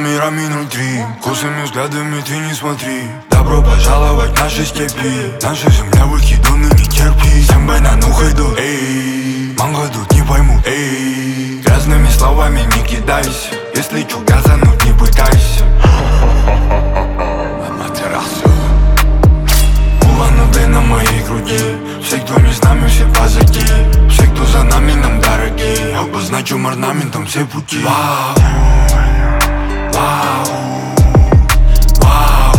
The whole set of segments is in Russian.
мирами 03. Косыми взглядами ты не смотри. Добро пожаловать в наши степи. Наша земля выкидоны не терпи. Сэмбай на нухайду, эй. Мангаду не пойму, эй. Грязными словами не кидайся. Если чё газануть не пытайся. Аматерасу. Улан-Удэ на моей груди. Все, кто не с нами, все позади. Все, кто за нами, нам дороги. Обозначим орнаментом все пути. Вау, вау, вау,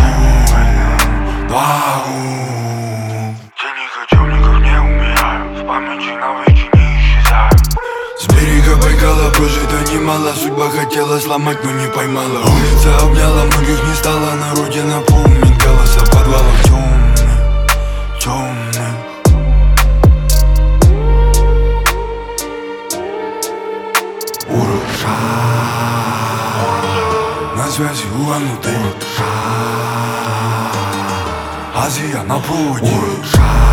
вау. Тени кочевников не умирают. В памяти навеки не исчезают. С берега Байкала прожито немало. Судьба хотела сломать, но не поймала. Улица обняла, многих не стало. На родина помнит голоса подвалов темных, темных. На связи Улан-Удэ. Азия на проводе.